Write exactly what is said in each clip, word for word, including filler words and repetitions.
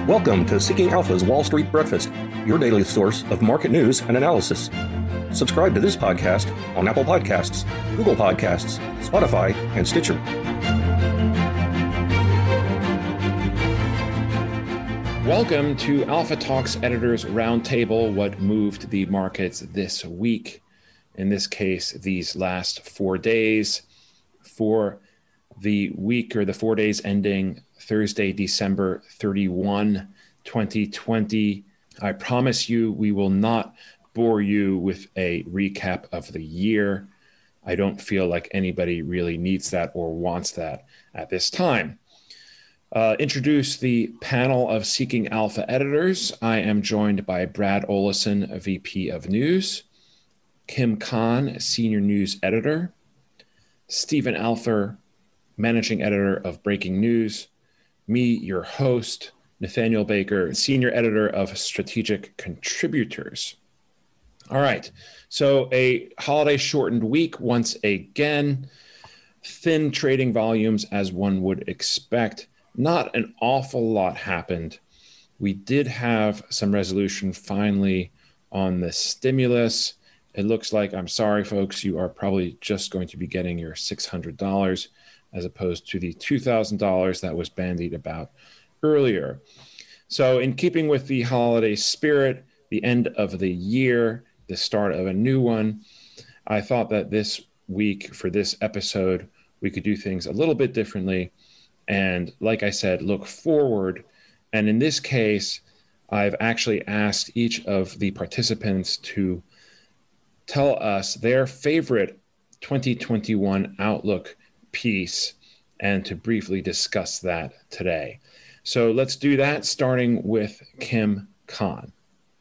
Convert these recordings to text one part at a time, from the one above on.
Welcome to Seeking Alpha's Wall Street Breakfast, your daily source of market news and analysis. Subscribe to this podcast on Apple Podcasts, Google Podcasts, Spotify, and Stitcher. Welcome to Alpha Talks Editors Roundtable, what moved the markets this week. In this case, these last four days. For the week or the four days ending Thursday, December thirty-first, twenty twenty. I promise you we will not bore you with a recap of the year. I don't feel like anybody really needs that or wants that at this time. Uh, introduce the panel of Seeking Alpha editors. I am joined by Brad Olesen, V P of News, Kim Kahn, Senior News Editor, Stephen Alpher, Managing Editor of Breaking News, me, your host, Nathaniel Baker, Senior Editor of Strategic Contributors. All right, so a holiday shortened week once again, thin trading volumes as one would expect. Not an awful lot happened. We did have some resolution finally on the stimulus. It looks like, I'm sorry, folks, you are probably just going to be getting your six hundred dollars as opposed to the two thousand dollars that was bandied about earlier. So in keeping with the holiday spirit, the end of the year, the start of a new one, I thought that this week for this episode, we could do things a little bit differently. And like I said, look forward. And in this case, I've actually asked each of the participants to tell us their favorite twenty twenty-one Outlook piece and to briefly discuss that today. So let's do that, starting with Kim Kahn.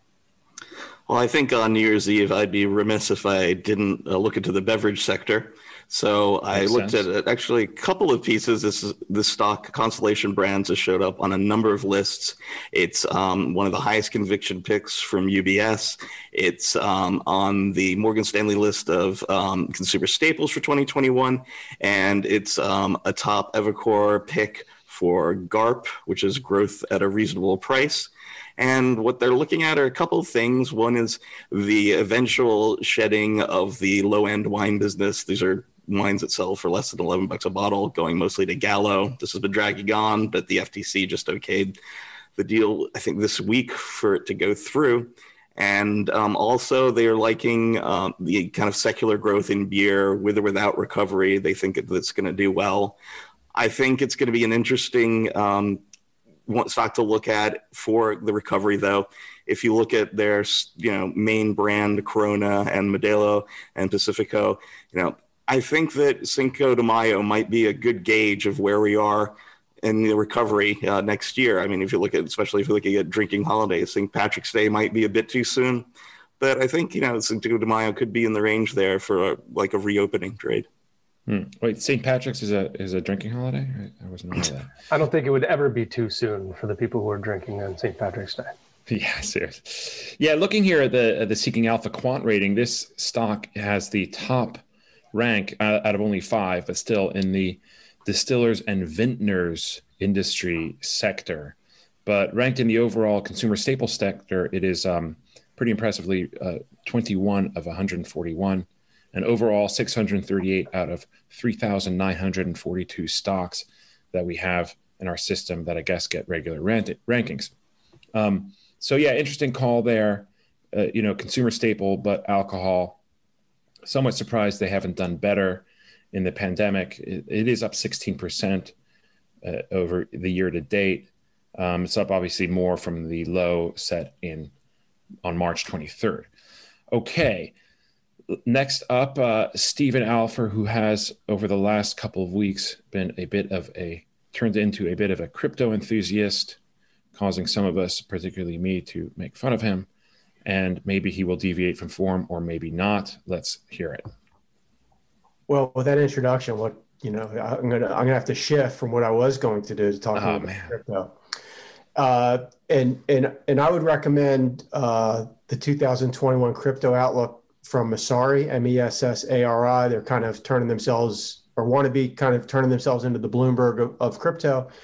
Well, I think on New Year's Eve, I'd be remiss if I didn't uh, look into the beverage sector. So I Makes looked sense. at actually a couple of pieces. This is this stock, Constellation Brands, has showed up on a number of lists. It's um, one of the highest conviction picks from U B S. It's um, on the Morgan Stanley list of um, consumer staples for twenty twenty-one, and it's um, a top Evercore pick for GARP, which is growth at a reasonable price. And what they're looking at are a couple of things. One is the eventual shedding of the low-end wine business. These are wines that sell for less than eleven bucks a bottle, going mostly to Gallo. This has been dragging on, but the F T C just okayed the deal, I think, this week for it to go through. And um, also they are liking um, the kind of secular growth in beer with or without recovery. They think it's going to do well. I think it's going to be an interesting um, stock to look at for the recovery, though. If you look at their, you know, main brand, Corona and Modelo and Pacifico, you know, I think that Cinco de Mayo might be a good gauge of where we are in the recovery uh, next year. I mean, if you look at, especially if you're looking at drinking holidays, Saint Patrick's Day might be a bit too soon. But I think, you know, Cinco de Mayo could be in the range there for a, like a reopening trade. Hmm. Wait, Saint Patrick's is a is a drinking holiday? I, I wasn't aware of that. I don't think it would ever be too soon for the people who are drinking on Saint Patrick's Day. Yeah, seriously. Yeah, looking here at the at the Seeking Alpha quant rating, this stock has the top rank uh, out of only five, but still in the distillers and vintners industry sector. But ranked in the overall consumer staples sector, it is um, pretty impressively uh, twenty-one of one hundred forty-one. And overall, six hundred thirty-eight out of three thousand nine hundred forty-two stocks that we have in our system that I guess get regular rant- rankings. Um, so yeah, interesting call there. Uh, you know, consumer staple, but alcohol. Somewhat surprised they haven't done better in the pandemic. It, it is up sixteen percent uh, over the year to date. Um, it's up obviously more from the low set in on March twenty-third. Okay. Next up, uh, Stephen Alpher, who has over the last couple of weeks been a bit of a, turned into a bit of a crypto enthusiast, causing some of us, particularly me, to make fun of him. And maybe he will deviate from form or maybe not. Let's hear it. Well, with that introduction, what, you know, I'm going to, I'm going to have to shift from what I was going to do to talk Oh, about man. crypto. Uh, and, and, and I would recommend uh, the two thousand twenty-one Crypto Outlook from Messari, M E S S A R I. They're kind of turning themselves, or want to be kind of turning themselves into the Bloomberg of, of crypto.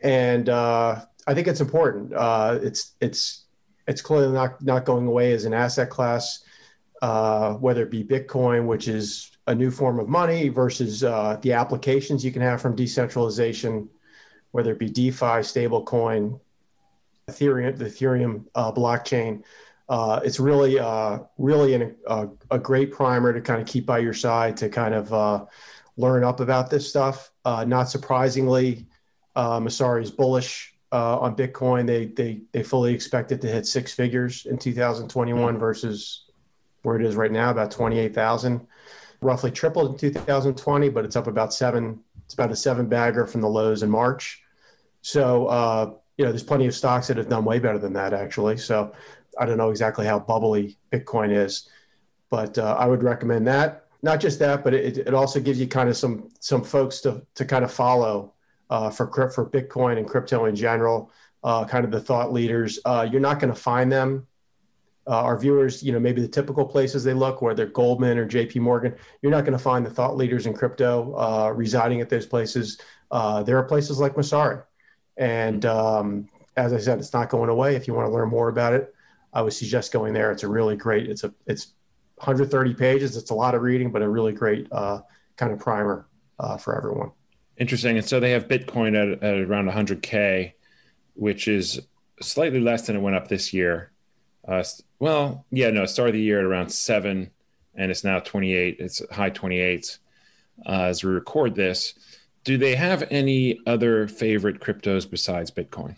and uh, I think it's important. Uh, it's it's it's clearly not not going away as an asset class, uh, whether it be Bitcoin, which is a new form of money, versus uh, the applications you can have from decentralization, whether it be DeFi, stablecoin, Ethereum, the Ethereum uh, blockchain. Uh, it's really, uh, really an, a, a great primer to kind of keep by your side to kind of uh, learn up about this stuff. Uh, not surprisingly, uh, Messari is bullish uh, on Bitcoin. They they they fully expect it to hit six figures in two thousand twenty-one versus where it is right now, about twenty-eight thousand. Roughly tripled in two thousand twenty, but it's up about seven. It's about a seven bagger from the lows in March. So, uh, you know, there's plenty of stocks that have done way better than that, actually. So I don't know exactly how bubbly Bitcoin is, but uh, I would recommend that. Not just that, but it, it also gives you kind of some some folks to to kind of follow uh, for for Bitcoin and crypto in general, uh, kind of the thought leaders. Uh, you're not going to find them. Uh, our viewers, you know, maybe the typical places they look, whether Goldman or J P Morgan, you're not going to find the thought leaders in crypto uh, residing at those places. Uh, there are places like Messari. And um, as I said, it's not going away. If you want to learn more about it, I would suggest going there. It's a really great, it's a, it's one hundred thirty pages. It's a lot of reading, but a really great uh, kind of primer uh, for everyone. Interesting. And so they have Bitcoin at, at around one hundred K, which is slightly less than it went up this year. Uh, well, yeah, no, it started the year at around seven and it's now twenty-eight. It's high twenty-eights uh, as we record this. Do they have any other favorite cryptos besides Bitcoin?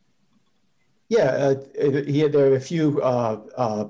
Yeah, uh, he had, there are a few uh, uh,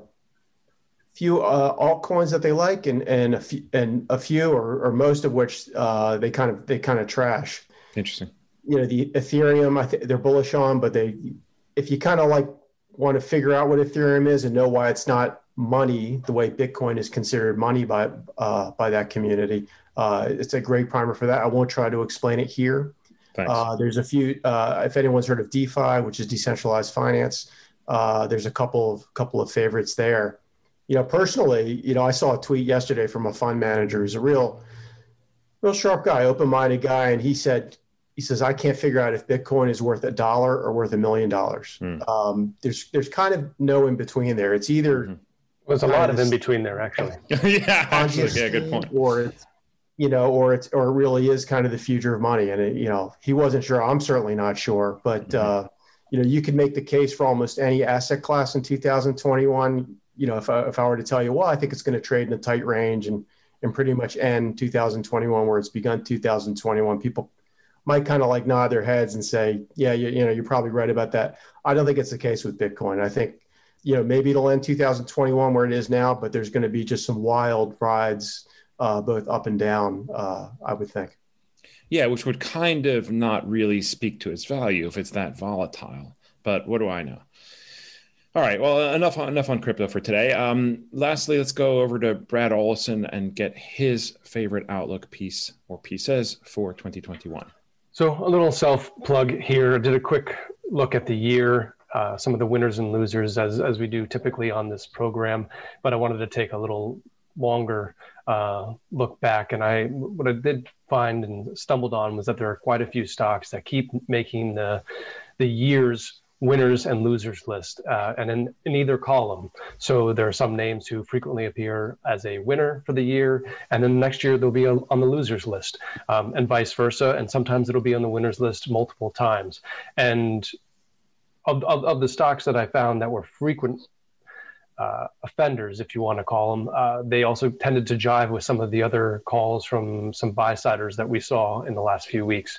few uh, altcoins that they like, and and a few, and a few or, or most of which uh, they kind of they kind of trash. Interesting. You know, the Ethereum, I think they're bullish on, but they, if you kind of like want to figure out what Ethereum is and know why it's not money the way Bitcoin is considered money by uh, by that community, uh, it's a great primer for that. I won't try to explain it here. Uh, there's a few, uh, if anyone's heard of DeFi, which is decentralized finance, uh, there's a couple of couple of favorites there. You know, personally, you know, I saw a tweet yesterday from a fund manager who's a real, real sharp guy, open-minded guy, and he said, he says, I can't figure out if Bitcoin is worth a dollar or worth a million dollars. Mm. Um, there's there's kind of no in between there. It's either mm-hmm. There's a lot of in between there, actually. yeah, actually, yeah, good point. Or it's, you know, or it's, or it really is kind of the future of money. And, it, you know, he wasn't sure. I'm certainly not sure. But, mm-hmm. uh, you know, you could make the case for almost any asset class in two thousand twenty-one. You know, if I, if I were to tell you, well, I think it's going to trade in a tight range and, and pretty much end two thousand twenty-one where it's begun two thousand twenty-one, people might kind of like nod their heads and say, yeah, you, you know, you're probably right about that. I don't think it's the case with Bitcoin. I think, you know, maybe it'll end two thousand twenty-one where it is now, but there's going to be just some wild rides, uh, both up and down, uh, I would think. Yeah, which would kind of not really speak to its value if it's that volatile. But what do I know? All right, well, enough on, enough on crypto for today. Um, lastly, let's go over to Brad Olson and get his favorite Outlook piece or pieces for twenty twenty-one. So a little self-plug here. I did a quick look at the year, uh, some of the winners and losers as, as we do typically on this program, but I wanted to take a little longer uh, look back. And I, what I did find and stumbled on was that there are quite a few stocks that keep making the, the year's winners and losers list, uh, and in, in either column. So there are some names who frequently appear as a winner for the year, and then next year they'll be on, on the losers list, um, and vice versa. And sometimes it'll be on the winners list multiple times. And of, of, of the stocks that I found that were frequent uh, offenders, if you want to call them, uh, they also tended to jive with some of the other calls from some buy-siders that we saw in the last few weeks.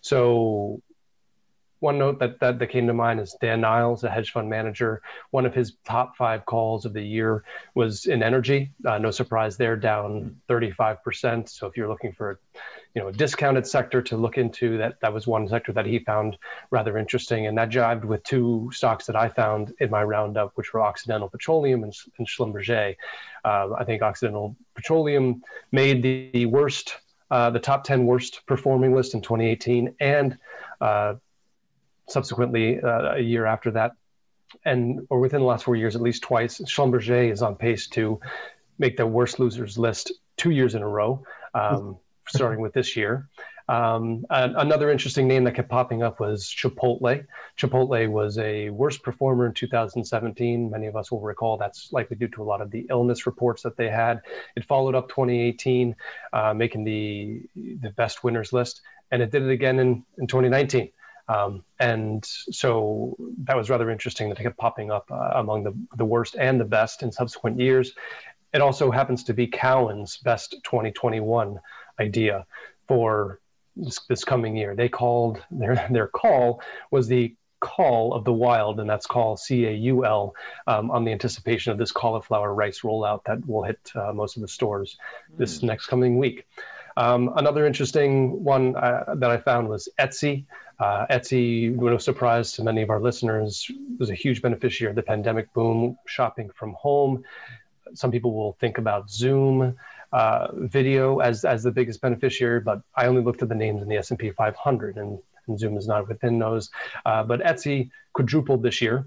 So one note that, that, that came to mind is Dan Niles, a hedge fund manager. One of his top five calls of the year was in energy. Uh, no surprise there, down thirty-five percent. So if you're looking for, you know, a discounted sector to look into, that that was one sector that he found rather interesting. And that jived with two stocks that I found in my roundup, which were Occidental Petroleum and, and Schlumberger. Uh, I think Occidental Petroleum made the, the worst, uh, the top ten worst performing list in twenty eighteen, and uh, subsequently, uh, a year after that, and or within the last four years, at least twice, Schlumberger is on pace to make the worst losers list two years in a row, um, starting with this year. Um, and another interesting name that kept popping up was Chipotle. Chipotle was a worst performer in two thousand seventeen. Many of us will recall that's likely due to a lot of the illness reports that they had. It followed up twenty eighteen, uh, making the the best winners list, and it did it again in, in twenty nineteen. Um, and so that was rather interesting that it kept popping up uh, among the, the worst and the best in subsequent years. It also happens to be Cowen's best twenty twenty-one idea for this, this coming year. They called, their, their call was the Call of the Wild, and that's call C A U L, um, on the anticipation of this cauliflower rice rollout that will hit uh, most of the stores mm. this next coming week. Um, another interesting one uh, that I found was Etsy. Uh, Etsy, no surprise to many of our listeners, was a huge beneficiary of the pandemic boom, shopping from home. Some people will think about Zoom uh, video as, as the biggest beneficiary, but I only looked at the names in the S and P five hundred, and, and Zoom is not within those. Uh, but Etsy quadrupled this year.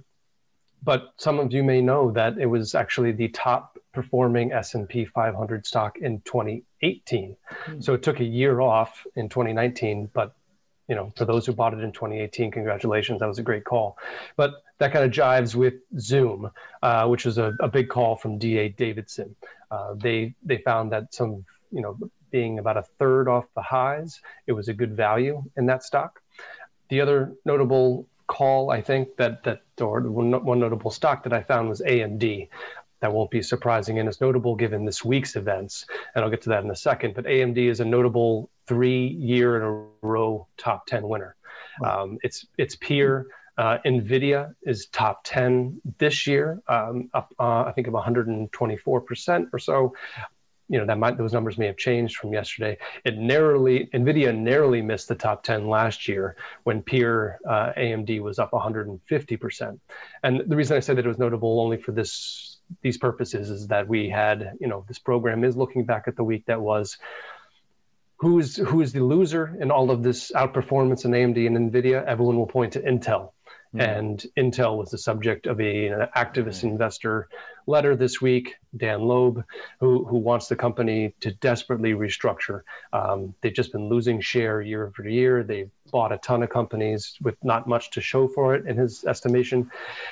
But some of you may know that it was actually the top performing S and P five hundred stock in twenty eighteen. Mm. So it took a year off in twenty nineteen, but you know, for those who bought it in twenty eighteen, congratulations, that was a great call. But that kind of jives with Zoom, uh, which was a, a big call from D A Davidson. Uh, they they found that some, you know, being about a third off the highs, it was a good value in that stock. The other notable call, I think, that, that or one, one notable stock that I found was A M D. That won't be surprising, and it's notable given this week's events, and I'll get to that in a second. But A M D is a notable three-year in a row top ten winner. Um, its its peer, uh, NVIDIA, is top ten this year, um, up uh, I think of one hundred twenty-four percent or so. You know, that might, those numbers may have changed from yesterday. It narrowly, NVIDIA narrowly missed the top ten last year when peer uh, A M D was up one hundred fifty percent. And the reason I said that it was notable only for this these purposes is that we had, you know, this program is looking back at the week that was. Who's who's the loser in all of this outperformance in A M D and NVIDIA? Everyone will point to Intel. Mm-hmm. And Intel was the subject of a, an activist mm-hmm. investor letter this week, Dan Loeb, who, who wants the company to desperately restructure. Um, they've just been losing share year over year. They've bought a ton of companies with not much to show for it in his estimation.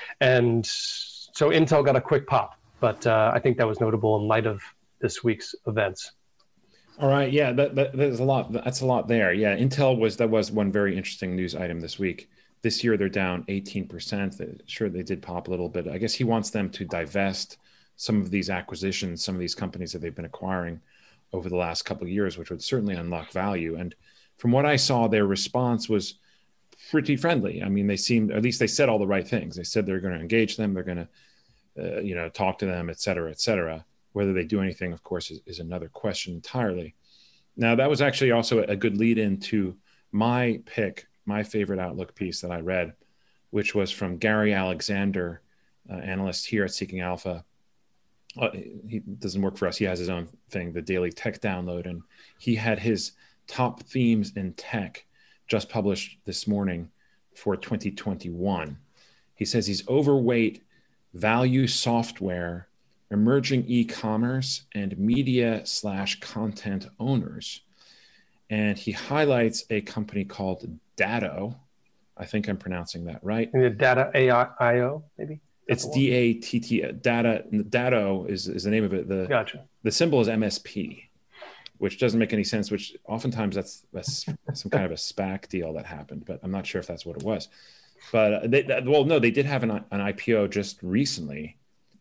And so Intel got a quick pop, but uh, I think that was notable in light of this week's events. All right, yeah, that, that, there's a lot. That's a lot there. Yeah, Intel was that was one very interesting news item this week. This year they're down eighteen percent. Sure, they did pop a little bit. I guess he wants them to divest some of these acquisitions, some of these companies that they've been acquiring over the last couple of years, which would certainly unlock value. And from what I saw, their response was pretty friendly. I mean, they seemed, at least they said all the right things. They said they're going to engage them, they're going to, uh, you know, talk to them, et cetera, et cetera. Whether they do anything, of course, is, is another question entirely. Now, that was actually also a good lead into my pick, my favorite Outlook piece that I read, which was from Gary Alexander, uh, analyst here at Seeking Alpha. Uh, he doesn't work for us. He has his own thing, the Daily Tech Download. And he had his top themes in tech just published this morning for twenty twenty-one. He says he's overweight value software, emerging e-commerce, and media slash content owners. And he highlights a company called Datto. I think I'm pronouncing that right. And the Data A I O, maybe? It's D A T T, Data. Datto is, is the name of it. The, gotcha. The symbol is M S P, which doesn't make any sense, which oftentimes that's, that's some kind of a SPAC deal that happened, but I'm not sure if that's what it was. But they, well, no, they did have an, an I P O just recently,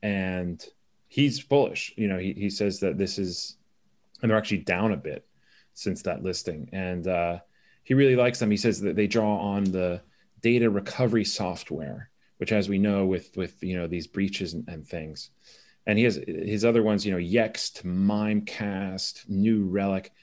and he's bullish. You know, he, he says that this is, and they're actually down a bit since that listing. And uh, he really likes them. He says that they draw on the data recovery software, which, as we know, with, with you know, these breaches and, and things. And he has his other ones, you know, Yext, Mimecast, New Relic,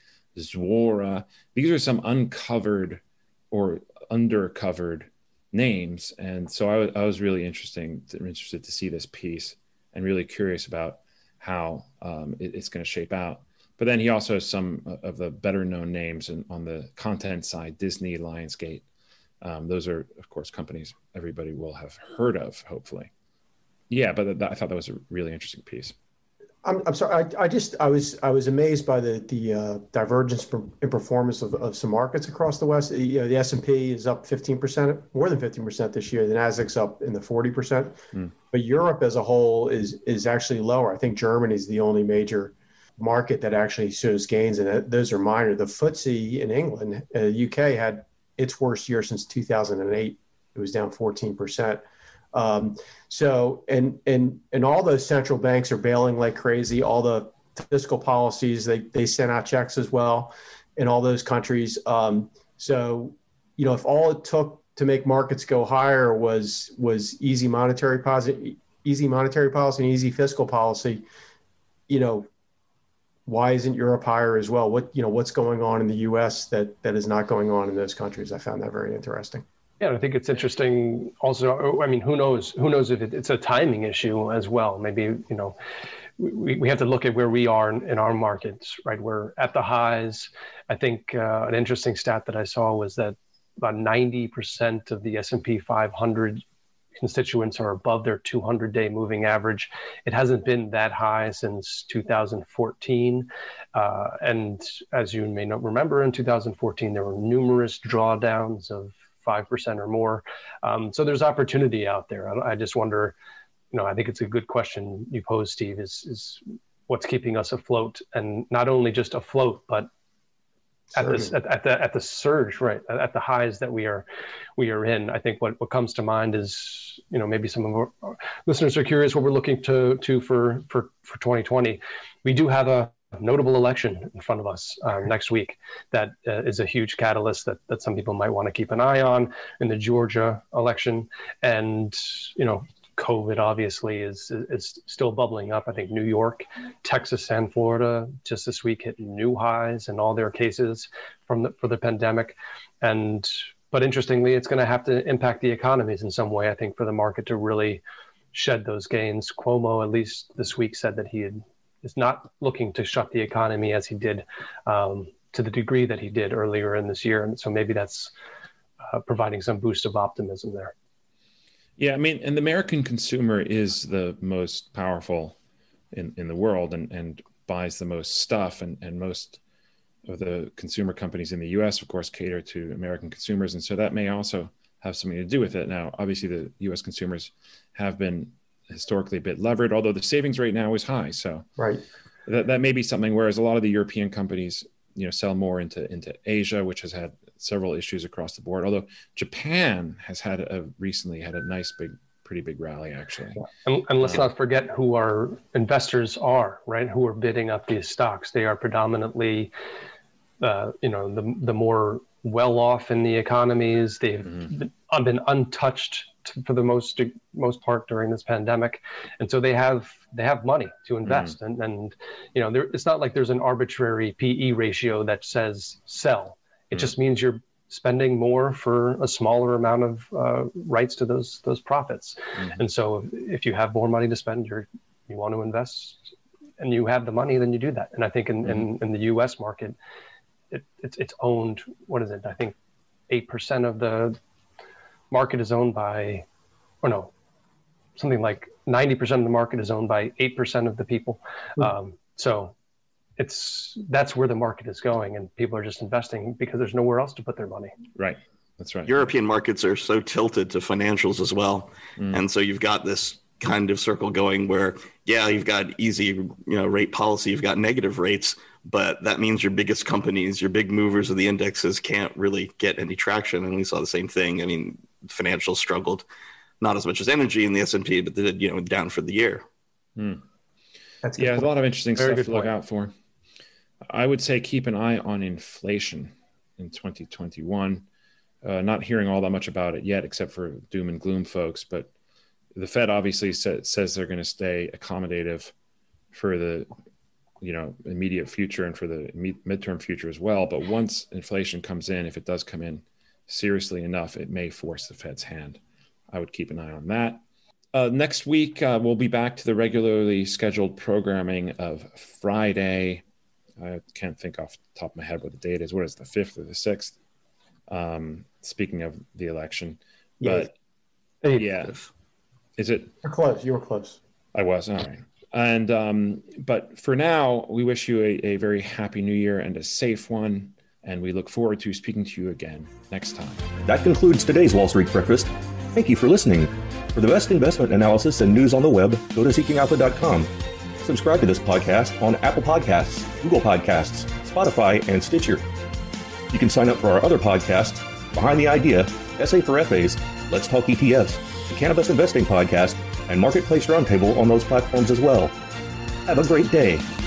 Zuora. These are some uncovered or undercovered names. And so I, w- I was really interesting, interested to see this piece and really curious about how um, it, it's going to shape out. But then he also has some of the better known names in, on the content side, Disney, Lionsgate. Um, those are, of course, companies everybody will have heard of, hopefully. Yeah, but th- I thought that was a really interesting piece. I'm, I'm sorry. I, I just I was I was amazed by the the uh, divergence in performance of, of some markets across the West. You know, the S and P is up fifteen percent, more than fifteen percent this year. The Nasdaq's up in the forty percent. Mm. But Europe as a whole is is actually lower. I think Germany is the only major market that actually shows gains, and those are minor. The F T S E in England, uh, U K had its worst year since two thousand eight. It was down fourteen percent. Um, so, and, and, and all those central banks are bailing like crazy. All the fiscal policies, they, they sent out checks as well in all those countries. Um, so, you know, if all it took to make markets go higher was, was easy monetary policy, easy monetary policy and easy fiscal policy, you know, why isn't Europe higher as well? What, you know, what's going on in the U S that, that is not going on in those countries? I found that very interesting. Yeah, I think it's interesting also. I mean, who knows, who knows if it, it's a timing issue as well. Maybe, you know, we, we have to look at where we are in, in our markets, right? We're at the highs. I think uh, an interesting stat that I saw was that about ninety percent of the S and P five hundred constituents are above their two hundred day moving average. It hasn't been that high since two thousand fourteen. Uh, and as you may not remember, in two thousand fourteen, there were numerous drawdowns of five percent or more. Um, so there's opportunity out there. I, I just wonder, you know, I think it's a good question you posed, Steve, is, is what's keeping us afloat, and not only just afloat, but at this, at, at the, at the surge, right. At the highs that we are, we are in. I think what, what comes to mind is, you know, maybe some of our, our listeners are curious what we're looking to, to for, for, for twenty twenty. We do have a notable election in front of us uh, next week. That uh, is a huge catalyst that, that some people might want to keep an eye on in the Georgia election. And, you know, COVID obviously is, is still bubbling up. I think New York, Texas, and Florida just this week hit new highs in all their cases from the, for the pandemic. And, but interestingly, it's going to have to impact the economies in some way, I think, for the market to really shed those gains. Cuomo, at least this week, said that he had is not looking to shut the economy as he did um, to the degree that he did earlier in this year. And so maybe that's uh, providing some boost of optimism there. Yeah, I mean, and the American consumer is the most powerful in, in the world and, and buys the most stuff. And, and most of the consumer companies in the U S, of course, cater to American consumers. And so that may also have something to do with it. Now, obviously, the U S consumers have been historically a bit levered, although the savings rate now is high. So right. that, that may be something, whereas a lot of the European companies, you know, sell more into, into Asia, which has had several issues across the board. Although Japan has had a recently had a nice big, pretty big rally actually. And, and let's uh, not forget who our investors are, right? Who are bidding up these stocks. They are predominantly, uh, you know, the, the more well-off in the economies. They've mm-hmm. been untouched to, for the most most part during this pandemic, and so they have they have money to invest. Mm-hmm. and and you know, there, it's not like there's an arbitrary P E ratio that says sell. It mm-hmm. just means you're spending more for a smaller amount of uh, rights to those those profits. Mm-hmm. And so if you have more money to spend, you're you want to invest, and you have the money, then you do that. And I think in mm-hmm. in, in the U S market, It, it's it's owned, what is it? I think eight percent of the market is owned by, or no, something like ninety percent of the market is owned by eight percent of the people. Mm-hmm. Um, so it's, that's where the market is going, and people are just investing because there's nowhere else to put their money. Right. That's right. European markets are so tilted to financials as well. Mm. And so you've got this kind of circle going where, yeah, you've got easy, you know, rate policy, you've got negative rates, but that means your biggest companies, your big movers of the indexes can't really get any traction. And we saw the same thing. I mean, financials struggled, not as much as energy in the S and P, but they did, you know, down for the year. Hmm. That's yeah, a lot of interesting Very stuff to look point. out for. I would say keep an eye on inflation in twenty twenty-one. Uh, not hearing all that much about it yet, except for doom and gloom folks, but the Fed obviously sa- says they're going to stay accommodative for the, you know, immediate future and for the mid- midterm future as well. But once inflation comes in, if it does come in seriously enough, it may force the Fed's hand. I would keep an eye on that. Uh, next week, uh, we'll be back to the regularly scheduled programming of Friday. I can't think off the top of my head what the date is. What is it, the fifth or the sixth? Um, speaking of the election. But yeah. yeah. Is it? You're close. You were close. I was. All right. And um, but for now, we wish you a, a very happy new year and a safe one. And we look forward to speaking to you again next time. That concludes today's Wall Street Breakfast. Thank you for listening. For the best investment analysis and news on the web, go to seeking alpha dot com. Subscribe to this podcast on Apple Podcasts, Google Podcasts, Spotify, and Stitcher. You can sign up for our other podcasts, Behind the Idea, S A for F As, Let's Talk E T Fs, the Cannabis Investing Podcast, and Marketplace Roundtable on those platforms as well. Have a great day.